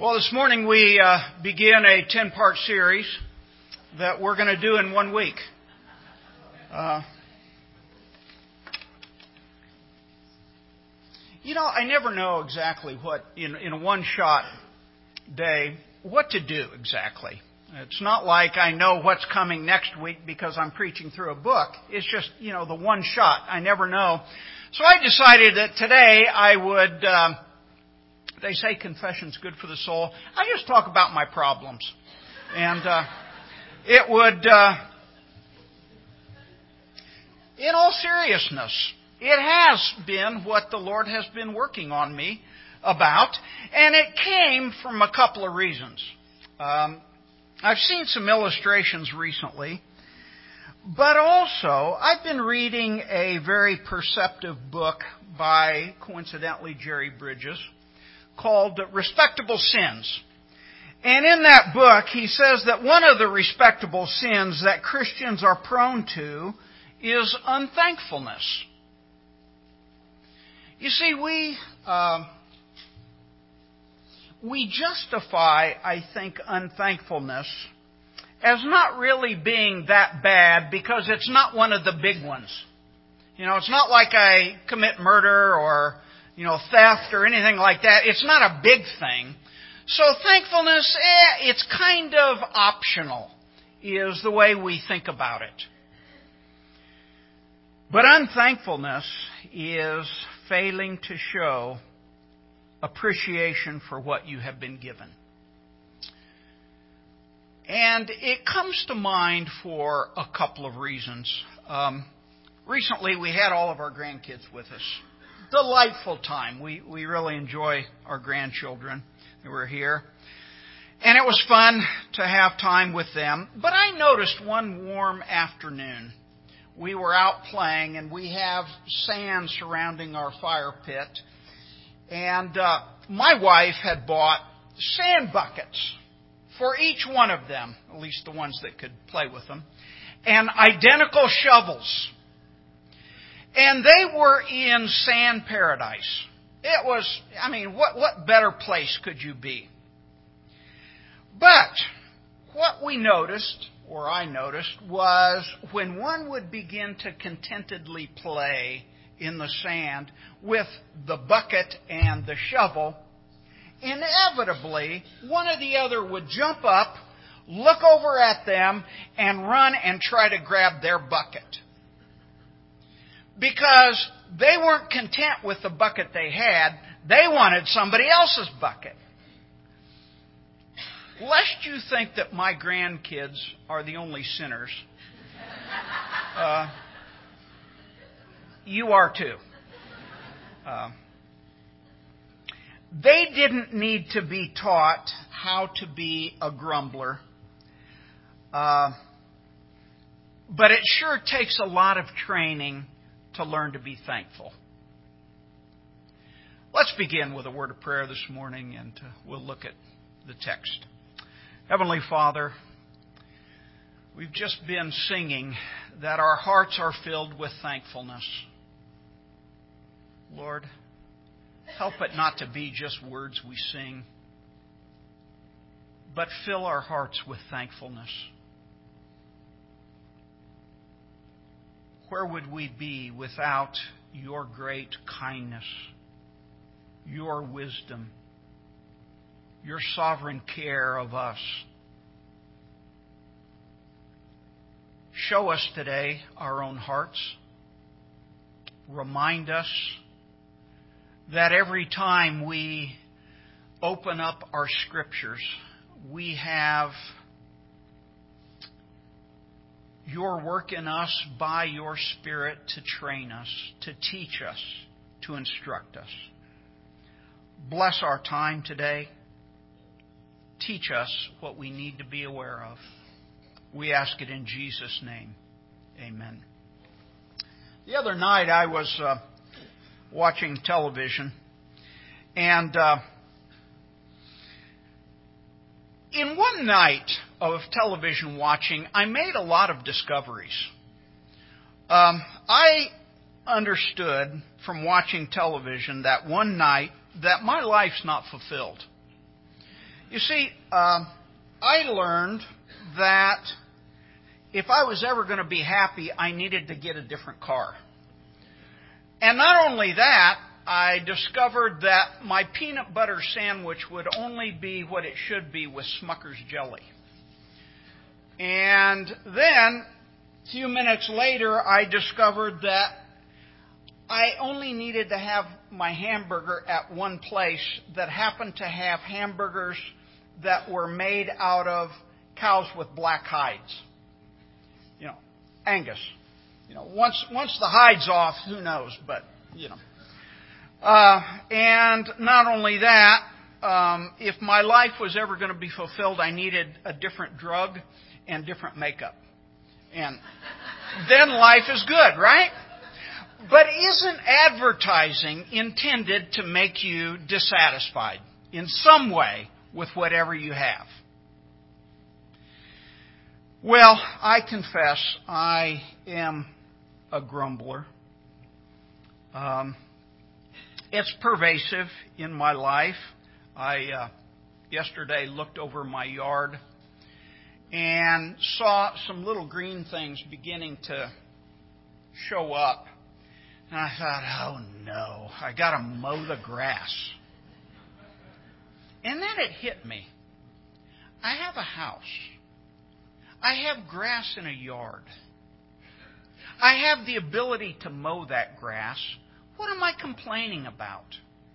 Well, this morning we begin a 10-part series that we're going to do in 1 week. I never know exactly what, in a one-shot day, what to do exactly. It's not like I know what's coming next week because I'm preaching through a book. It's just, the one shot. I never know. So I decided that today I would... They say confession's good for the soul. I just talk about my problems. And it would, in all seriousness, it has been what the Lord has been working on me about. And it came from a couple of reasons. I've seen some illustrations recently. But also, I've been reading a very perceptive book by, coincidentally, Jerry Bridges, called Respectable Sins. And in that book, he says that one of the respectable sins that Christians are prone to is unthankfulness. You see, we justify, I think, unthankfulness as not really being that bad because it's not one of the big ones. It's not like I commit murder or theft or anything like that. It's not a big thing. So thankfulness, it's kind of optional, is the way we think about it. But unthankfulness is failing to show appreciation for what you have been given. And it comes to mind for a couple of reasons. Recently, we had all of our grandkids with us. Delightful time. We really enjoy our grandchildren who were here. And it was fun to have time with them. But I noticed one warm afternoon, we were out playing, and we have sand surrounding our fire pit. And my wife had bought sand buckets for each one of them, at least the ones that could play with them, and identical shovels. And they were in sand paradise. It was, what better place could you be? But what we noticed, or I noticed, was when one would begin to contentedly play in the sand with the bucket and the shovel, inevitably one or the other would jump up, look over at them, and run and try to grab their bucket. Because they weren't content with the bucket they had. They wanted somebody else's bucket. Lest you think that my grandkids are the only sinners, you are too. They didn't need to be taught how to be a grumbler. But it sure takes a lot of training to learn to be thankful. Let's begin with a word of prayer this morning, and we'll look at the text. Heavenly Father, we've just been singing that our hearts are filled with thankfulness. Lord, help it not to be just words we sing, but fill our hearts with thankfulness. Where would we be without your great kindness, your wisdom, your sovereign care of us? Show us today our own hearts. Remind us that every time we open up our scriptures, we have your work in us by your Spirit to train us, to teach us, to instruct us. Bless our time today. Teach us what we need to be aware of. We ask it in Jesus' name. Amen. The other night I was watching television, and in one night of television watching, I made a lot of discoveries. I understood from watching television that one night that my life's not fulfilled. You see, I learned that if I was ever going to be happy, I needed to get a different car. And not only that, I discovered that my peanut butter sandwich would only be what it should be with Smucker's jelly. And then, a few minutes later, I discovered that I only needed to have my hamburger at one place that happened to have hamburgers that were made out of cows with black hides. Angus. Once the hide's off, who knows? But, and not only that, if my life was ever going to be fulfilled, I needed a different drug and different makeup. And then life is good, right? But isn't advertising intended to make you dissatisfied in some way with whatever you have? Well, I confess I am a grumbler. It's pervasive in my life. I yesterday looked over my yard and saw some little green things beginning to show up. And I thought, oh no, I got to mow the grass. And then it hit me. I have a house. I have grass in a yard. I have the ability to mow that grass. What am I complaining about?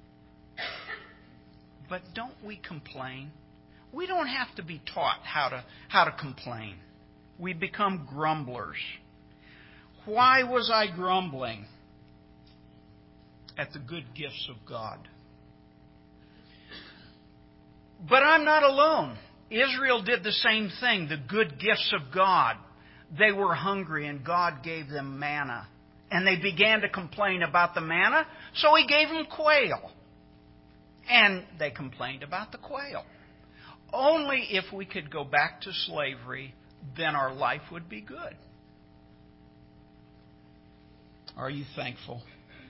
But don't we complain? We don't have to be taught how to complain. We become grumblers. Why was I grumbling at the good gifts of God? But I'm not alone. Israel did the same thing, the good gifts of God. They were hungry and God gave them manna. And they began to complain about the manna, so He gave them quail. And they complained about the quail. Only if we could go back to slavery, then our life would be good. Are you thankful?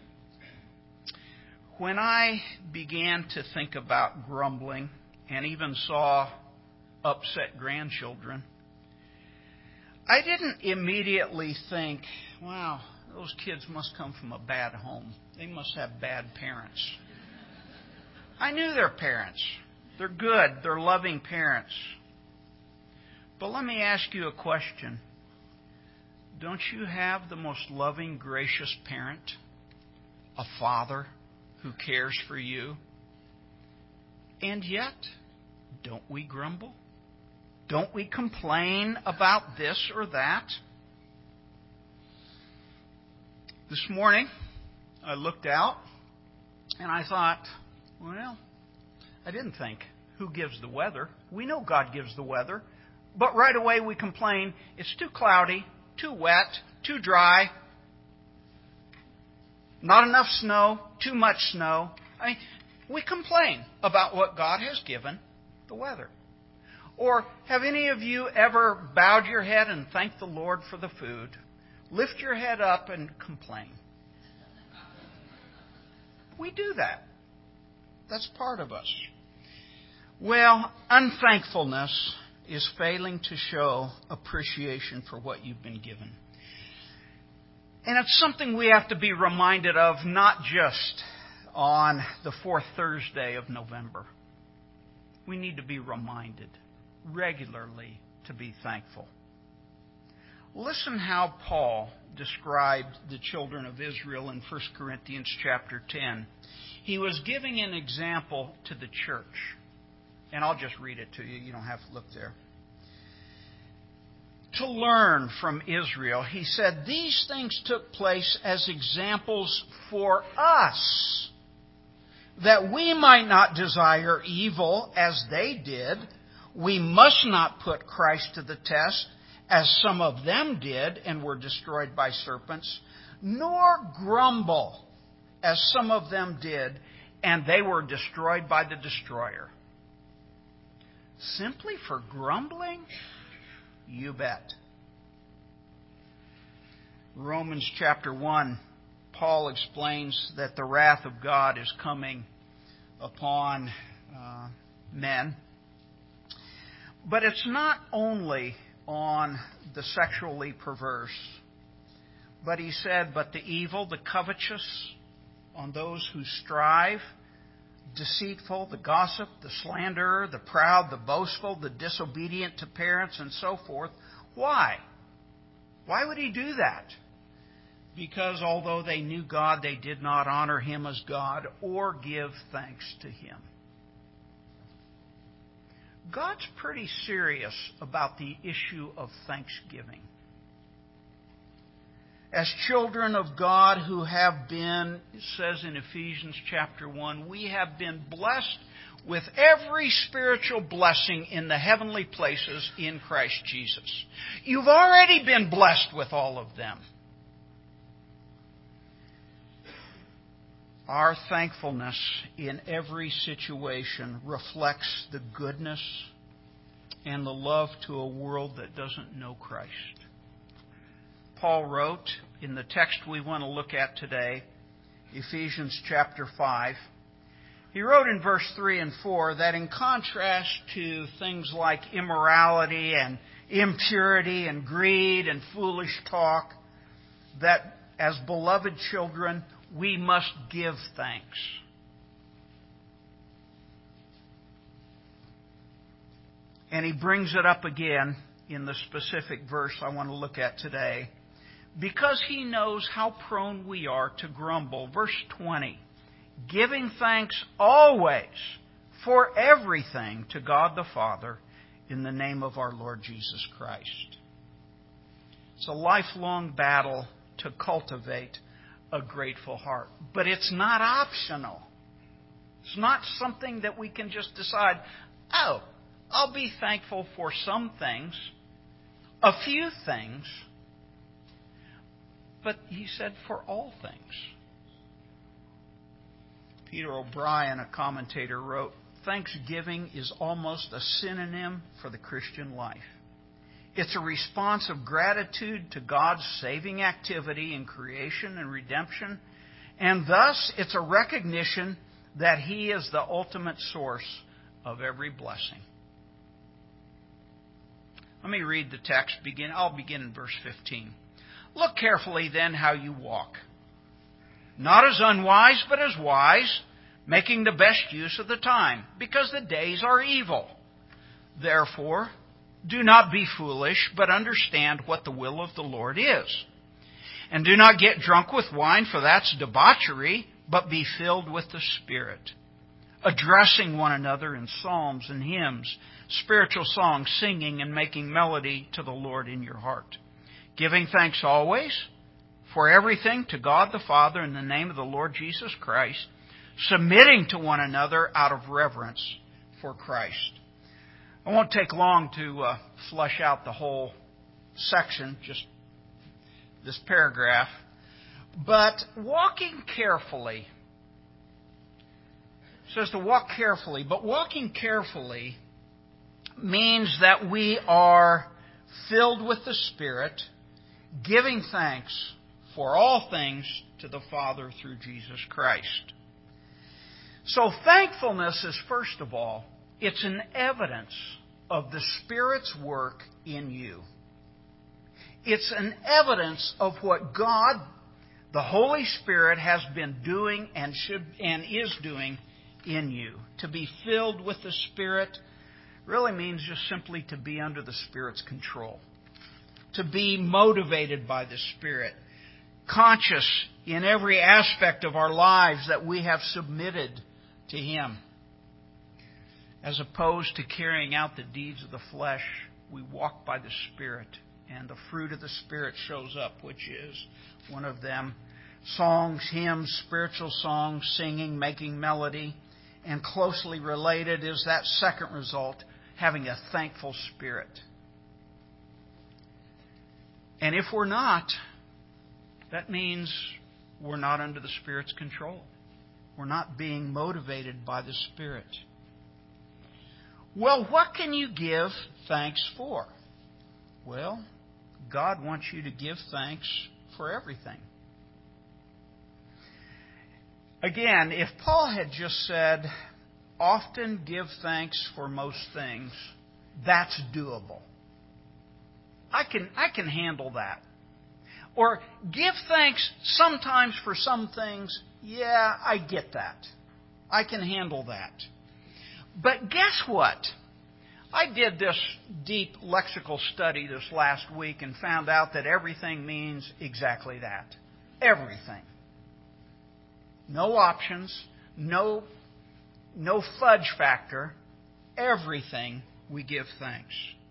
When I began to think about grumbling and even saw upset grandchildren, I didn't immediately think, wow, those kids must come from a bad home. They must have bad parents. I knew their parents. They're good. They're loving parents. But let me ask you a question. Don't you have the most loving, gracious parent? A father who cares for you? And yet, don't we grumble? Don't we complain about this or that? This morning, I looked out and I thought, well, I didn't think, who gives the weather? We know God gives the weather. But right away we complain, it's too cloudy, too wet, too dry, not enough snow, too much snow. We complain about what God has given the weather. Or have any of you ever bowed your head and thanked the Lord for the food? Lift your head up and complain. We do that. That's part of us. Well, unthankfulness is failing to show appreciation for what you've been given. And it's something we have to be reminded of, not just on the fourth Thursday of November. We need to be reminded regularly to be thankful. Listen how Paul described the children of Israel in 1 Corinthians chapter 10. He was giving an example to the church. And I'll just read it to you. You don't have to look there. To learn from Israel, he said, these things took place as examples for us, that we might not desire evil as they did. We must not put Christ to the test, as some of them did and were destroyed by serpents, nor grumble, as some of them did, and they were destroyed by the destroyer. Simply for grumbling? You bet. Romans chapter 1, Paul explains that the wrath of God is coming upon men But it's not only on the sexually perverse, but he said, but the evil, the covetous, on those who strive, deceitful, the gossip, the slanderer, the proud, the boastful, the disobedient to parents, and so forth. Why? Why would he do that? Because although they knew God, they did not honor Him as God or give thanks to Him. God's pretty serious about the issue of thanksgiving. As children of God who have been, it says in Ephesians chapter 1, we have been blessed with every spiritual blessing in the heavenly places in Christ Jesus. You've already been blessed with all of them. Our thankfulness in every situation reflects the goodness and the love to a world that doesn't know Christ. Paul wrote in the text we want to look at today, Ephesians chapter 5, he wrote in verse 3 and 4 that in contrast to things like immorality and impurity and greed and foolish talk, that as beloved children, we must give thanks. And he brings it up again in the specific verse I want to look at today, because he knows how prone we are to grumble. Verse 20, giving thanks always for everything to God the Father in the name of our Lord Jesus Christ. It's a lifelong battle to cultivate a grateful heart. But it's not optional. It's not something that we can just decide, oh, I'll be thankful for some things, a few things, but he said for all things. Peter O'Brien, a commentator, wrote, thanksgiving is almost a synonym for the Christian life. It's a response of gratitude to God's saving activity in creation and redemption, and thus it's a recognition that He is the ultimate source of every blessing. Let me read the text. I'll begin in verse 15. Look carefully then how you walk, not as unwise, but as wise, making the best use of the time, because the days are evil. Therefore, do not be foolish, but understand what the will of the Lord is. And do not get drunk with wine, for that's debauchery, but be filled with the Spirit, addressing one another in psalms and hymns, spiritual songs, singing and making melody to the Lord in your heart, giving thanks always for everything to God the Father in the name of the Lord Jesus Christ, submitting to one another out of reverence for Christ. I won't take long to flush out the whole section, just this paragraph. But walking carefully, it says to walk carefully, but walking carefully means that we are filled with the Spirit, giving thanks for all things to the Father through Jesus Christ. So thankfulness is, first of all, it's an evidence of the Spirit's work in you. It's an evidence of what God, the Holy Spirit, has been doing and is doing in you. To be filled with the Spirit really means just simply to be under the Spirit's control. To be motivated by the Spirit. Conscious in every aspect of our lives that we have submitted to Him. As opposed to carrying out the deeds of the flesh, we walk by the Spirit. And the fruit of the Spirit shows up, which is one of them. Songs, hymns, spiritual songs, singing, making melody. And closely related is that second result, having a thankful spirit. And if we're not, that means we're not under the Spirit's control. We're not being motivated by the Spirit. Well, what can you give thanks for? Well, God wants you to give thanks for everything. Again, if Paul had just said, often give thanks for most things, that's doable. I can handle that. Or give thanks sometimes for some things. Yeah, I get that. I can handle that. But guess what? I did this deep lexical study this last week and found out that everything means exactly that. Everything. No options, no fudge factor. Everything we give thanks.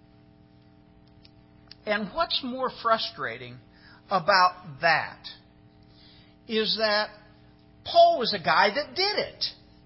And what's more frustrating about that is that Paul was a guy that did it.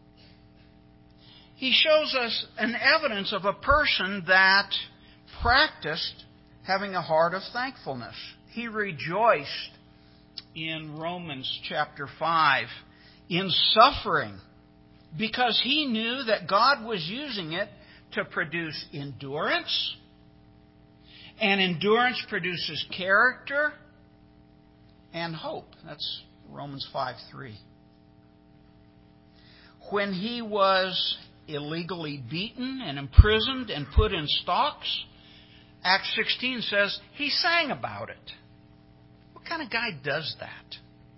He shows us an evidence of a person that practiced having a heart of thankfulness. He rejoiced in Romans chapter 5 in suffering because he knew that God was using it to produce endurance. And endurance produces character and hope. That's Romans 5:3. When he was illegally beaten and imprisoned and put in stocks, Acts 16 says he sang about it. What kind of guy does that?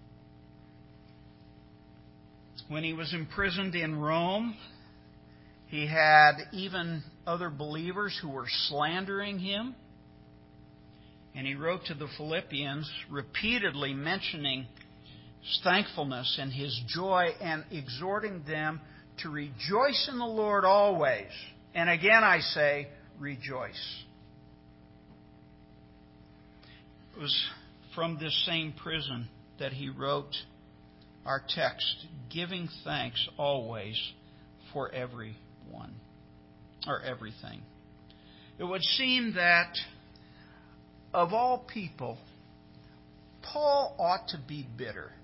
When he was imprisoned in Rome, he had even other believers who were slandering him. And he wrote to the Philippians, repeatedly mentioning his thankfulness and his joy and exhorting them to rejoice in the Lord always. And again I say, rejoice. It was from this same prison that he wrote our text, giving thanks always for everyone, or everything. It would seem that of all people, Paul ought to be bitter.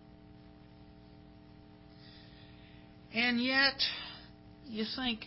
And yet, you think,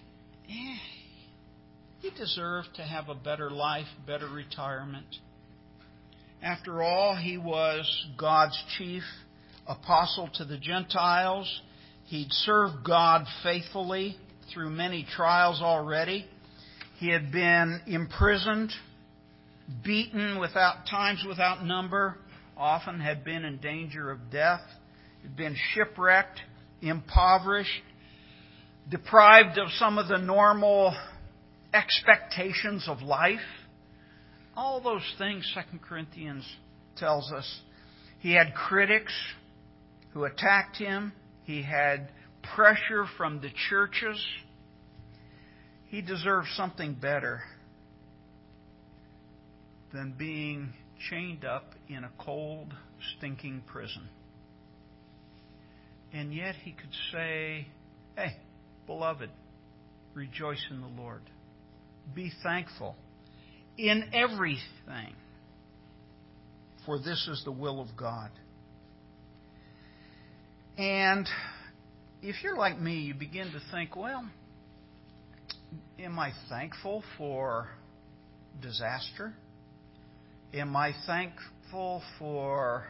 he deserved to have a better life, better retirement. After all, he was God's chief apostle to the Gentiles. He'd served God faithfully through many trials already. He had been imprisoned, beaten times without number, often had been in danger of death, had been shipwrecked, impoverished, deprived of some of the normal expectations of life. All those things 2 Corinthians tells us. He had critics who attacked him. He had pressure from the churches. He deserved something better than being chained up in a cold, stinking prison. And yet he could say, hey, beloved, rejoice in the Lord. Be thankful in everything, for this is the will of God. And if you're like me, you begin to think, well, am I thankful for disaster? Am I thankful for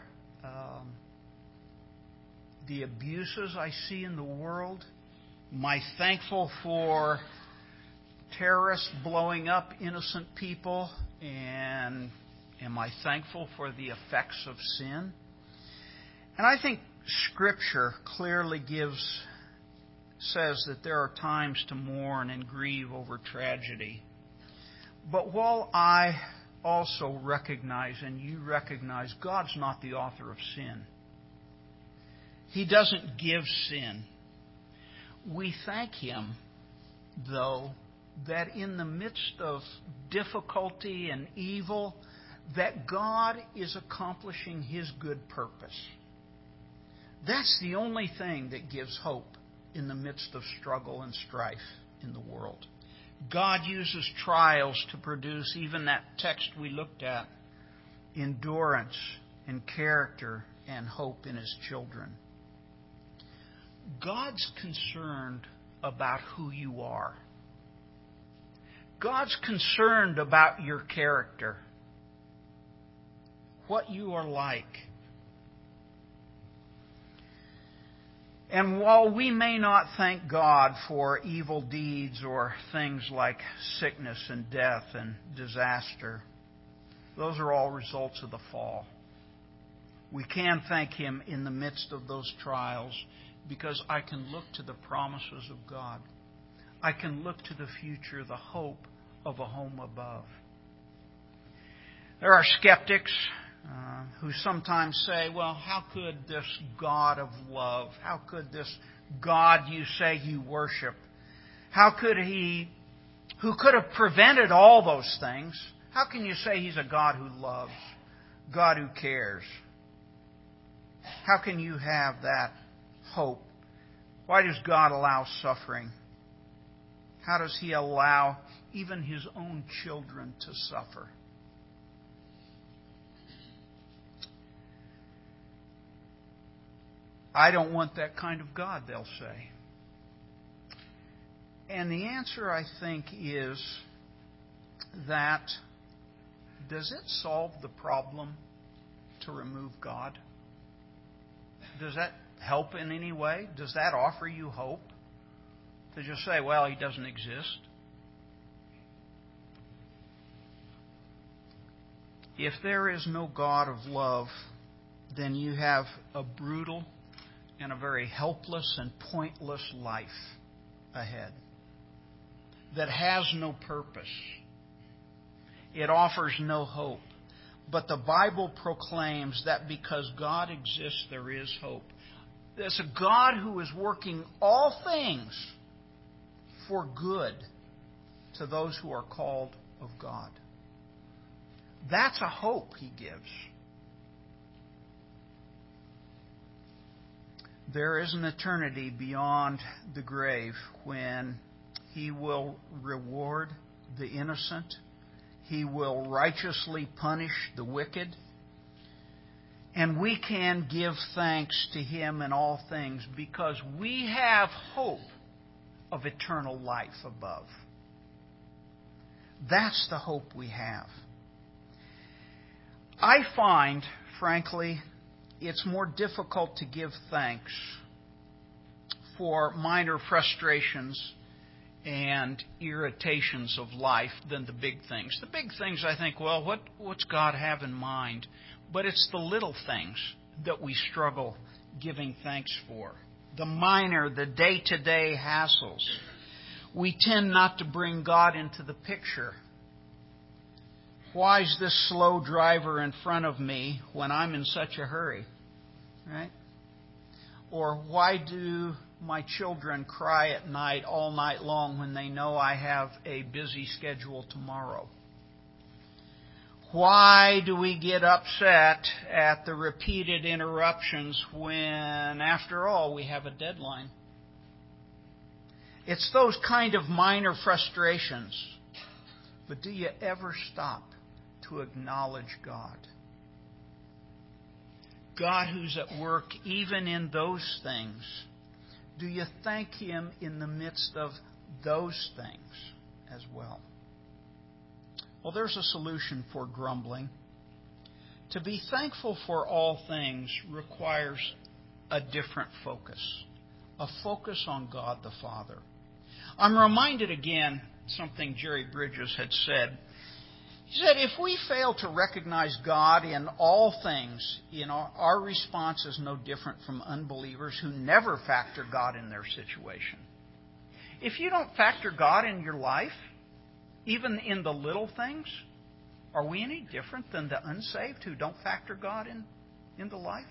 the abuses I see in the world? Am I thankful for terrorists blowing up innocent people? And am I thankful for the effects of sin? And I think Scripture clearly says that there are times to mourn and grieve over tragedy. But while I also recognize, and you recognize, God's not the author of sin. He doesn't give sin. We thank Him, though, that in the midst of difficulty and evil, that God is accomplishing His good purpose. That's the only thing that gives hope in the midst of struggle and strife in the world. God uses trials to produce, even that text we looked at, endurance and character and hope in His children. God's concerned about who you are. God's concerned about your character, what you are like. And while we may not thank God for evil deeds or things like sickness and death and disaster, those are all results of the fall. We can thank Him in the midst of those trials because I can look to the promises of God. I can look to the future, the hope of a home above. There are skeptics who sometimes say, well, how could this God of love, how could this God you say you worship, how could He, who could have prevented all those things, how can you say He's a God who loves, God who cares? How can you have that hope? Why does God allow suffering? How does He allow even His own children to suffer? I don't want that kind of God, they'll say. And the answer, I think, is that does it solve the problem to remove God? Does that help in any way? Does that offer you hope? To just say, well, He doesn't exist? If there is no God of love, then you have a brutal and a very helpless and pointless life ahead that has no purpose. It offers no hope. But the Bible proclaims that because God exists, there is hope. There's a God who is working all things for good to those who are called of God. That's a hope He gives. There is an eternity beyond the grave when He will reward the innocent. He will righteously punish the wicked. And we can give thanks to Him in all things because we have hope of eternal life above. That's the hope we have. I find, frankly, it's more difficult to give thanks for minor frustrations and irritations of life than the big things. The big things, I think, well, what's God have in mind? But it's the little things that we struggle giving thanks for. The minor, the day-to-day hassles. We tend not to bring God into the picture. Why is this slow driver in front of me when I'm in such a hurry? Right? Or why do my children cry at night all night long when they know I have a busy schedule tomorrow? Why do we get upset at the repeated interruptions when, after all, we have a deadline? It's those kind of minor frustrations. But do you ever stop to acknowledge God? God who's at work even in those things. Do you thank Him in the midst of those things as well? Well, there's a solution for grumbling. To be thankful for all things requires a different focus. A focus on God the Father. I'm reminded again something Jerry Bridges had said. He said, if we fail to recognize God in all things, our response is no different from unbelievers who never factor God in their situation. If you don't factor God in your life, even in the little things, are we any different than the unsaved who don't factor God into life?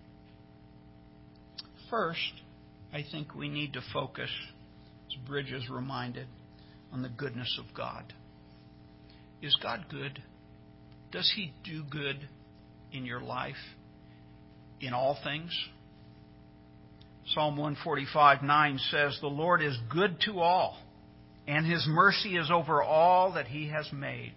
First, I think we need to focus, as Bridges reminded, on the goodness of God. Is God good? Does He do good in your life, in all things? Psalm 145:9 says, "The Lord is good to all, and His mercy is over all that He has made."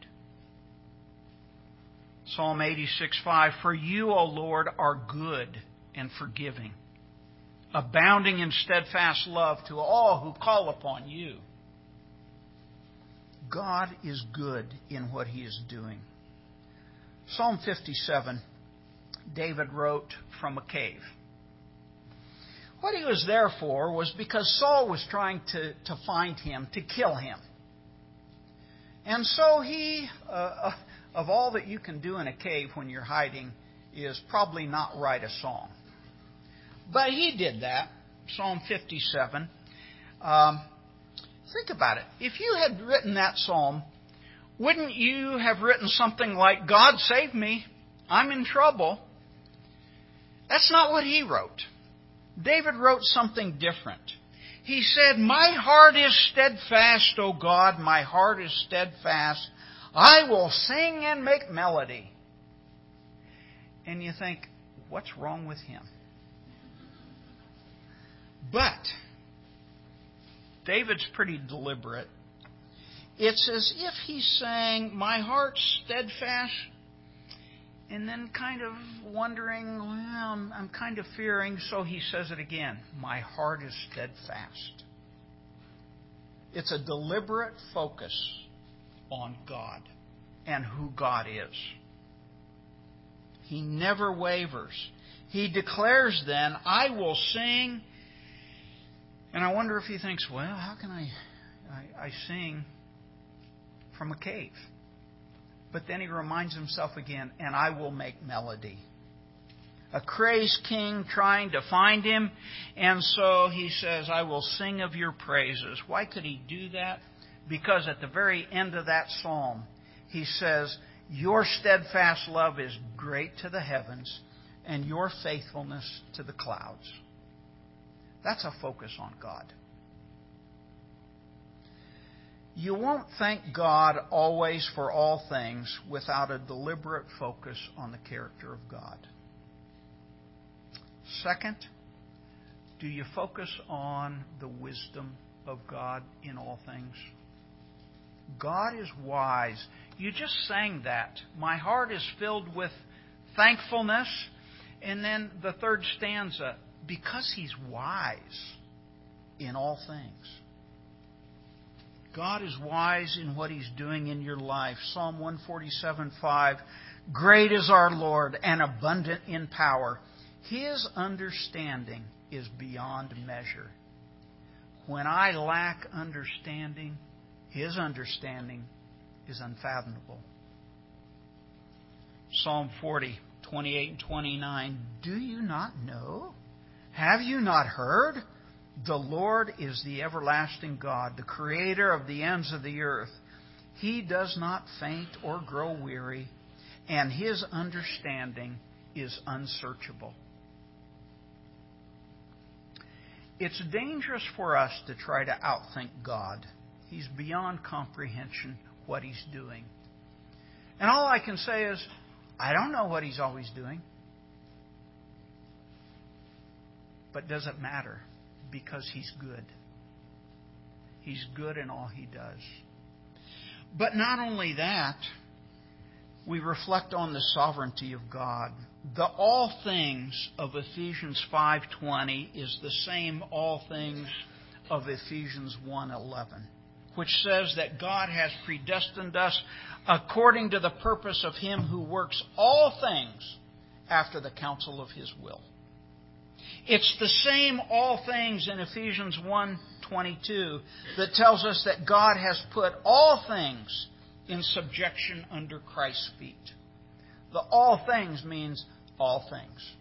Psalm 86:5, "For you, O Lord, are good and forgiving, abounding in steadfast love to all who call upon you." God is good in what He is doing. Psalm 57, David wrote from a cave. What he was there for was because Saul was trying to find him, to kill him. And so he, of all that you can do in a cave when you're hiding, is probably not write a song. But he did that, Psalm 57. Think about it. If you had written that psalm, wouldn't you have written something like, God save me, I'm in trouble? That's not what he wrote. David wrote something different. He said, my heart is steadfast, O God, my heart is steadfast. I will sing and make melody. And you think, what's wrong with him? But David's pretty deliberate. It's as if he's saying, my heart's steadfast, and then kind of wondering, well, I'm kind of fearing, so he says it again. My heart is steadfast. It's a deliberate focus on God and who God is. He never wavers. He declares then, I will sing. And I wonder if he thinks, well, how can I sing from a cave? But then he reminds himself again, and I will make melody. A crazed king trying to find him, and so he says, I will sing of your praises. Why could he do that? Because at the very end of that psalm, he says, your steadfast love is great to the heavens, and your faithfulness to the clouds. That's a focus on God. You won't thank God always for all things without a deliberate focus on the character of God. Second, do you focus on the wisdom of God in all things? God is wise. You just sang that. My heart is filled with thankfulness. And then the third stanza, because He's wise in all things. God is wise in what He's doing in your life. Psalm 147:5. Great is our Lord and abundant in power. His understanding is beyond measure. When I lack understanding, His understanding is unfathomable. Psalm 40:28 and 29. Do you not know? Have you not heard? The Lord is the everlasting God, the creator of the ends of the earth. He does not faint or grow weary, and His understanding is unsearchable. It's dangerous for us to try to outthink God. He's beyond comprehension what He's doing. And all I can say is, I don't know what He's always doing. But does it matter? Because He's good. He's good in all He does. But not only that, we reflect on the sovereignty of God. The all things of Ephesians 5:20 is the same all things of Ephesians 1:11, which says that God has predestined us according to the purpose of Him who works all things after the counsel of His will. It's the same all things in Ephesians 1:22 that tells us that God has put all things in subjection under Christ's feet. The all things means all things.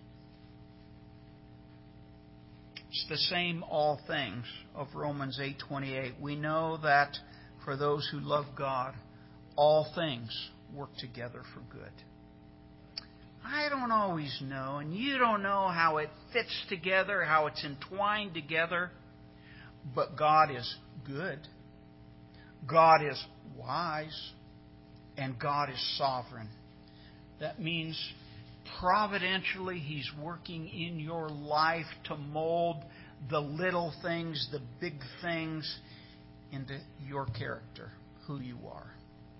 It's the same all things of Romans 8:28. We know that for those who love God, all things work together for good. I don't always know, and you don't know how it fits together, how it's entwined together, but God is good. God is wise, and God is sovereign. That means providentially He's working in your life to mold the little things, the big things, into your character, who you are.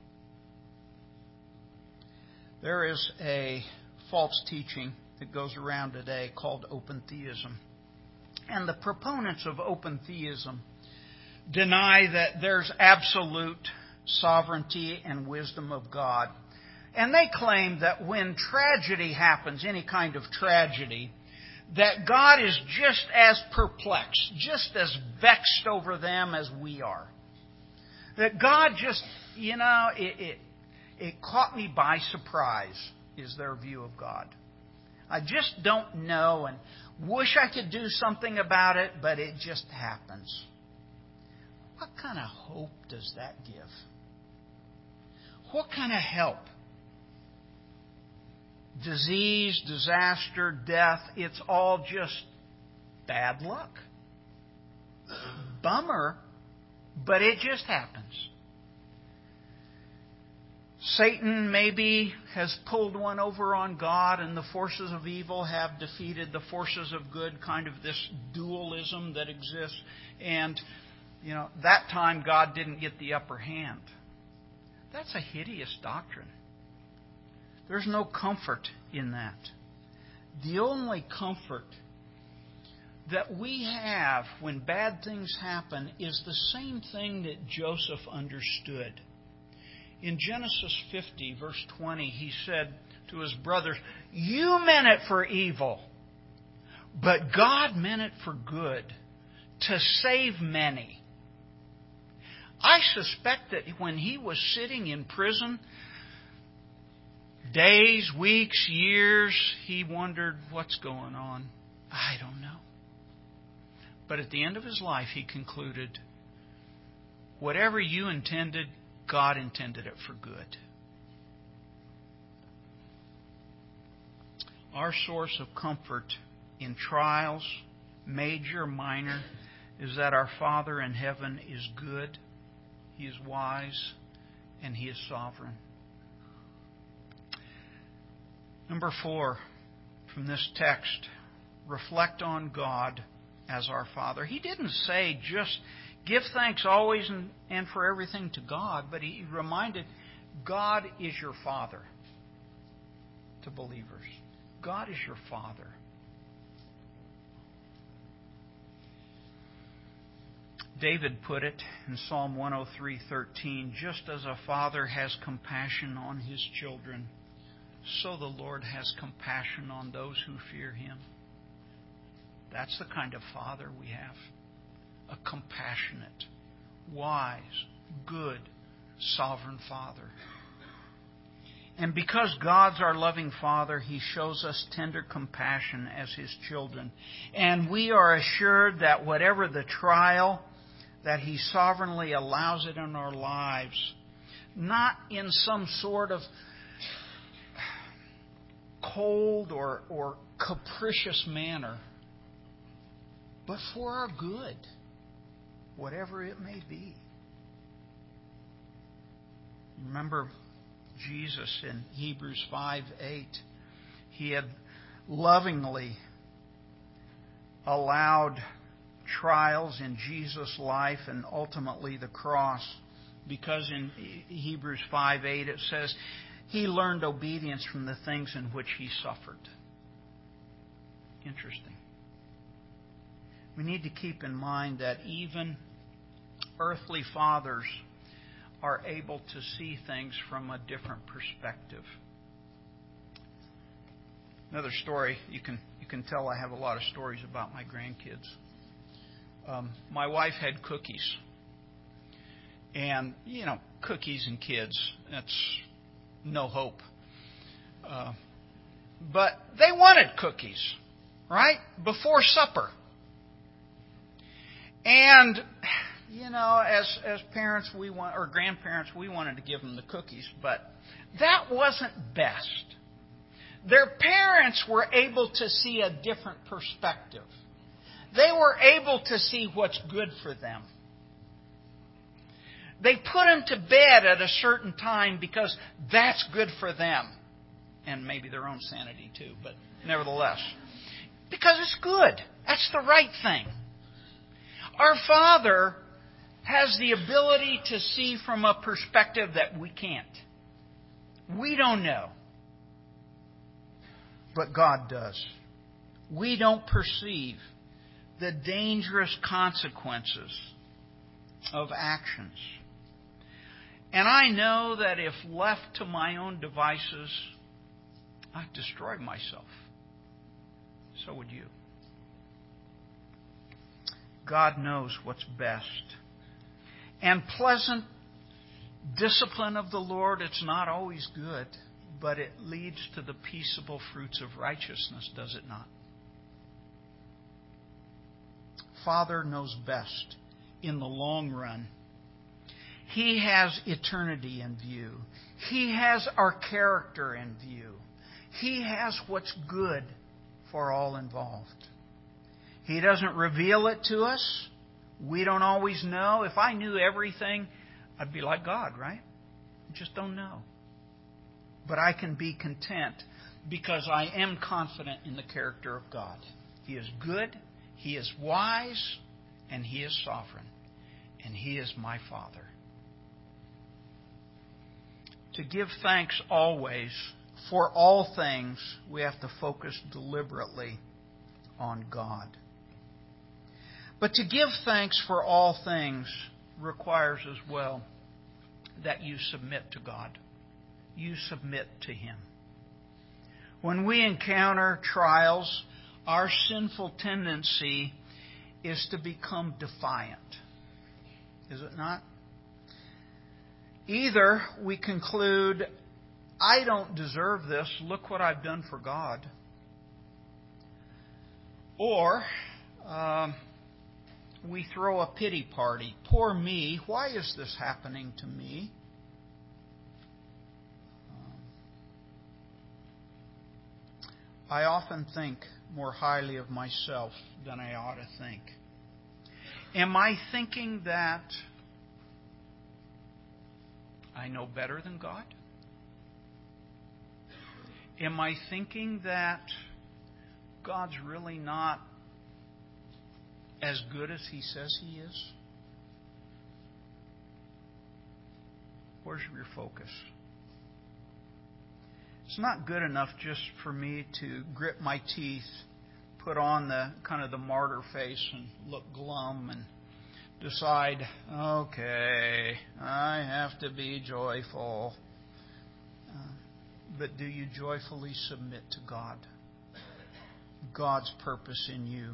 There is a false teaching that goes around today called open theism. And the proponents of open theism deny that there's absolute sovereignty and wisdom of God. And they claim that when tragedy happens, any kind of tragedy, that God is just as perplexed, just as vexed over them as we are. That God just, it caught me by surprise, is their view of God. I just don't know and wish I could do something about it, but it just happens. What kind of hope does that give? What kind of help? Disease, disaster, death, it's all just bad luck. Bummer, but it just happens. Satan maybe has pulled one over on God, and the forces of evil have defeated the forces of good, kind of this dualism that exists. And, that time God didn't get the upper hand. That's a hideous doctrine. There's no comfort in that. The only comfort that we have when bad things happen is the same thing that Joseph understood. In Genesis 50, verse 20, he said to his brothers, "You meant it for evil, but God meant it for good, to save many." I suspect that when he was sitting in prison, days, weeks, years, he wondered, what's going on? I don't know. But at the end of his life, he concluded, whatever you intended, God intended it for good. Our source of comfort in trials, major, minor, is that our Father in heaven is good, He is wise, and He is sovereign. Number 4, from this text, reflect on God as our Father. He didn't say just give thanks always and for everything to God, but He reminded God is your Father to believers. God is your Father. David put it in Psalm 103:13, just as a father has compassion on his children, so the Lord has compassion on those who fear Him. That's the kind of Father we have. A compassionate, wise, good, sovereign Father. And because God's our loving Father, He shows us tender compassion as His children. And we are assured that whatever the trial, that He sovereignly allows it in our lives, not in some sort of cold or capricious manner, but for our good, whatever it may be. Remember Jesus in Hebrews 5:8. He had lovingly allowed trials in Jesus' life and ultimately the cross, because in Hebrews 5:8 it says, He learned obedience from the things in which He suffered. Interesting. We need to keep in mind that even earthly fathers are able to see things from a different perspective. Another story, you can tell I have a lot of stories about my grandkids. My wife had cookies. And, cookies and kids, that's no hope. But they wanted cookies, right? Before supper. And, as parents, or grandparents, we wanted to give them the cookies, but that wasn't best. Their parents were able to see a different perspective. They were able to see what's good for them. They put them to bed at a certain time because that's good for them. And maybe their own sanity too, but nevertheless. Because it's good. That's the right thing. Our Father has the ability to see from a perspective that we can't. We don't know. But God does. We don't perceive the dangerous consequences of actions. And I know that if left to my own devices, I'd destroy myself. So would you. God knows what's best. And pleasant discipline of the Lord, it's not always good, but it leads to the peaceable fruits of righteousness, does it not? Father knows best in the long run. He has eternity in view. He has our character in view. He has what's good for all involved. He doesn't reveal it to us. We don't always know. If I knew everything, I'd be like God, right? I just don't know. But I can be content because I am confident in the character of God. He is good, He is wise, and He is sovereign. And He is my Father. To give thanks always for all things, we have to focus deliberately on God. But to give thanks for all things requires as well that you submit to God. You submit to Him. When we encounter trials, our sinful tendency is to become defiant. Is it not? Either we conclude, I don't deserve this, look what I've done for God. Or we throw a pity party. Poor me, why is this happening to me? I often think more highly of myself than I ought to think. Am I thinking that I know better than God? Am I thinking that God's really not as good as He says He is? Where's your focus? It's not good enough just for me to grit my teeth, put on the kind of the martyr face and look glum and decide, okay, I have to be joyful. But do you joyfully submit to God? God's purpose in you.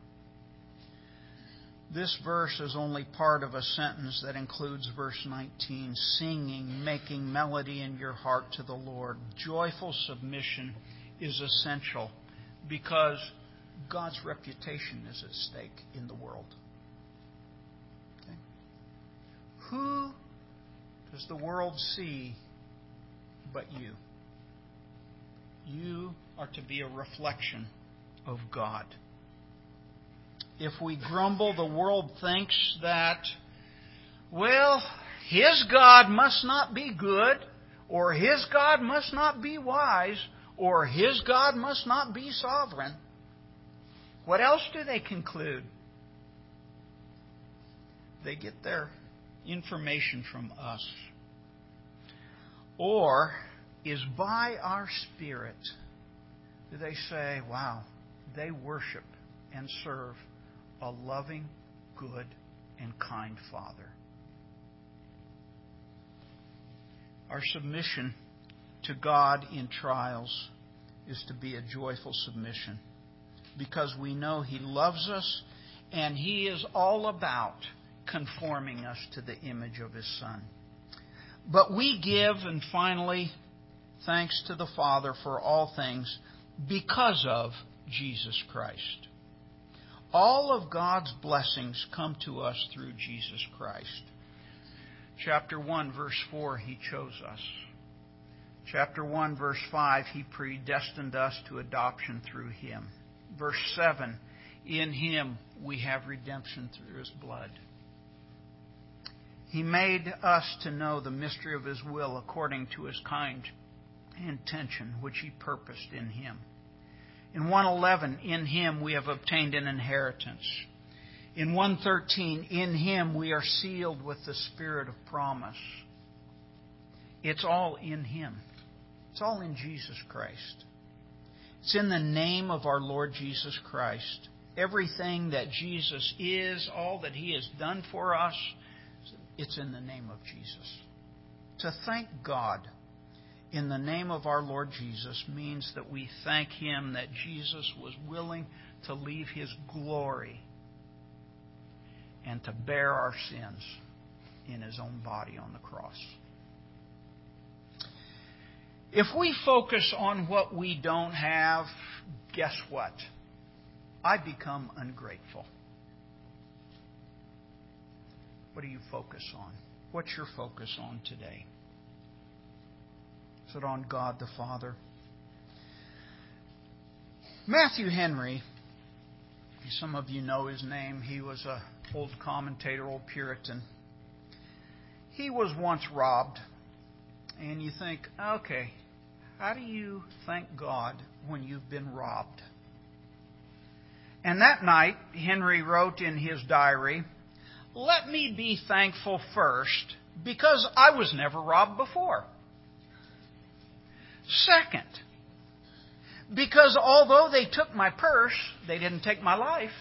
This verse is only part of a sentence that includes verse 19, singing, making melody in your heart to the Lord. Joyful submission is essential because God's reputation is at stake in the world. Okay? Who does the world see but you? You are to be a reflection of God. If we grumble, the world thinks that, well, his God must not be good, or his God must not be wise, or his God must not be sovereign. What else do they conclude? They get their information from us. Or is by our spirit, do they say, wow, they worship and serve a loving, good, and kind Father. Our submission to God in trials is to be a joyful submission because we know He loves us and He is all about conforming us to the image of His Son. But we give, and finally, thanks to the Father for all things because of Jesus Christ. All of God's blessings come to us through Jesus Christ. Chapter 1, verse 4, He chose us. Chapter 1, verse 5, He predestined us to adoption through Him. Verse 7, in Him we have redemption through His blood. He made us to know the mystery of His will according to His kind intention, which He purposed in Him. In 1:11, in Him we have obtained an inheritance. In 1:13, in Him we are sealed with the Spirit of promise. It's all in Him. It's all in Jesus Christ. It's in the name of our Lord Jesus Christ. Everything that Jesus is, all that He has done for us, it's in the name of Jesus. To thank God in the name of our Lord Jesus means that we thank Him that Jesus was willing to leave His glory and to bear our sins in His own body on the cross. If we focus on what we don't have, guess what? I become ungrateful. What do you focus on? What's your focus on today? Is it on God the Father? Matthew Henry, some of you know his name. He was an old commentator, old Puritan. He was once robbed. And you think, okay, how do you thank God when you've been robbed? And that night, Henry wrote in his diary, "Let me be thankful first because I was never robbed before. Second, because although they took my purse, they didn't take my life.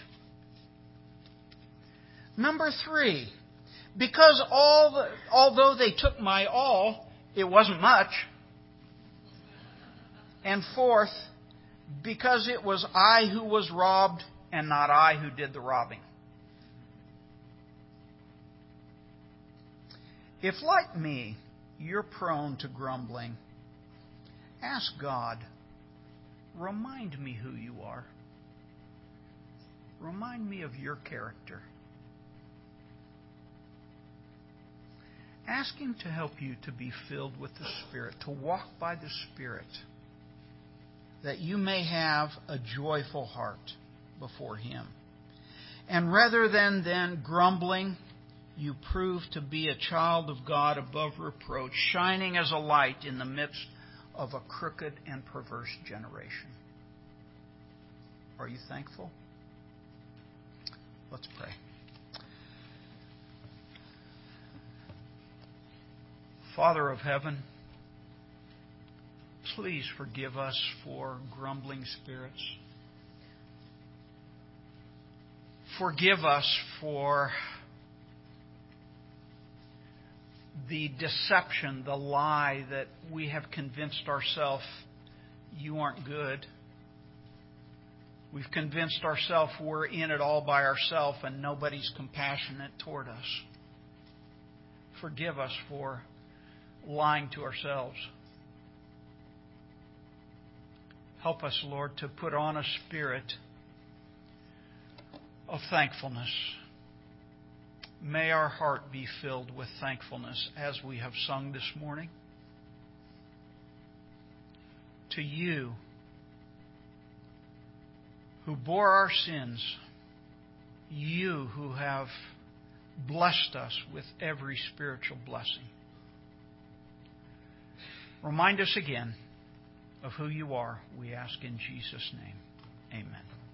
Number 3, because although they took my all, it wasn't much. And 4th, because it was I who was robbed and not I who did the robbing." If, like me, you're prone to grumbling, ask God, remind me who you are. Remind me of your character. Ask Him to help you to be filled with the Spirit, to walk by the Spirit, that you may have a joyful heart before Him. And rather than then grumbling, you prove to be a child of God above reproach, shining as a light in the midst of a crooked and perverse generation. Are you thankful? Let's pray. Father of heaven, please forgive us for grumbling spirits. Forgive us for the deception, the lie that we have convinced ourselves you aren't good. We've convinced ourselves we're in it all by ourselves and nobody's compassionate toward us. Forgive us for lying to ourselves. Help us, Lord, to put on a spirit of thankfulness. May our heart be filled with thankfulness as we have sung this morning. To you, who bore our sins, you who have blessed us with every spiritual blessing. Remind us again of who you are, we ask in Jesus' name. Amen.